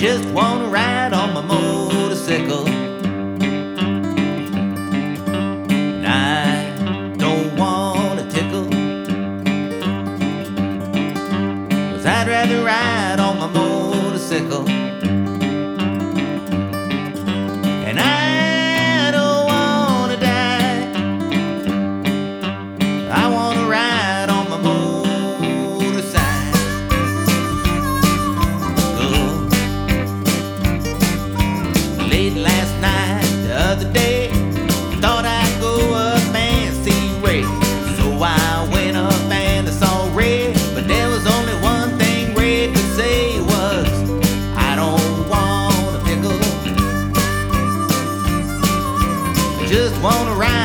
just wanna ride on my motorcycle. And I don't wanna tickle, 'cause I'd rather ride on my motorcycle. And I don't wanna die, I wanna ride on my motorcycle. Late last night, the other day, thought I'd go up and see Ray. So I went up and I saw Ray, but there was only one thing Ray could say was, I don't want a pickle, I just wanna ride